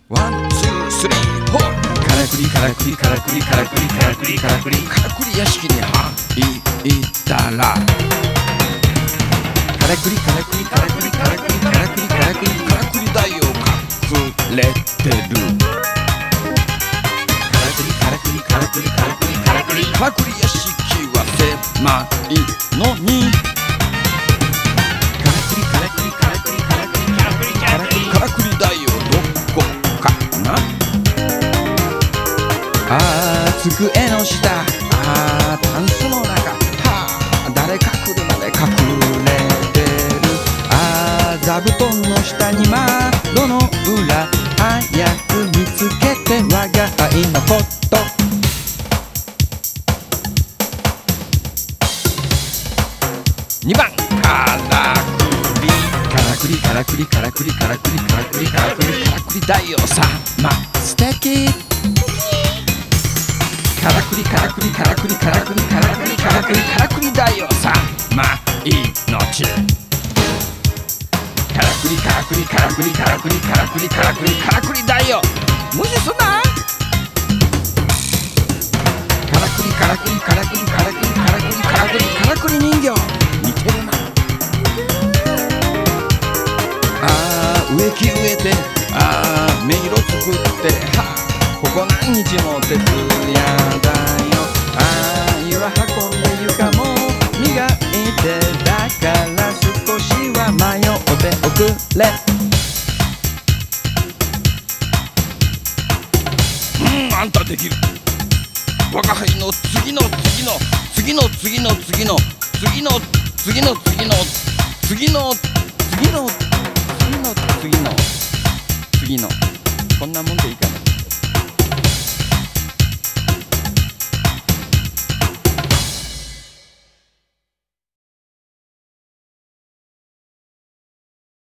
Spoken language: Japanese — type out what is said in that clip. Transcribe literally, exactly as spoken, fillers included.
ワンツースリーフォー。からくりからくりからくりからくりからくりからくりからくり屋敷に入ったら、からくりからくりからくりからくりからくりからくりからくりだよ隠れてる。からくりからくりからくりからくりからくりからくり屋敷は狭いのに、からくりからくりからくりからくりからくりからくりからくりだよどこかな。あー机の下、あータンスの中、はあ誰か車で隠れてる。あー座布団の下に窓の裏、早く見つけて我が愛のこと。にばんからくりからくりからくりからくりからくりからくりからくりからくりだよさま素敵。からくりからくりからくりからくりからくりからくりからくりだよさま命。からくりからくりからくりからくりからくりからくりからくりだよ無視すんな。からくりからくりからくりからくりからくりからくりからくり人形似てるな。あー植木植えて、あー迷路作って、はあここ何日も徹夜だよ。あー岩運んで床も磨いて、だから少しは迷っておくれ。うんあんたできる。我が輩の次の次の次の次の次の次の次の次の次の次の次の次の次のこんなもんでいいかな。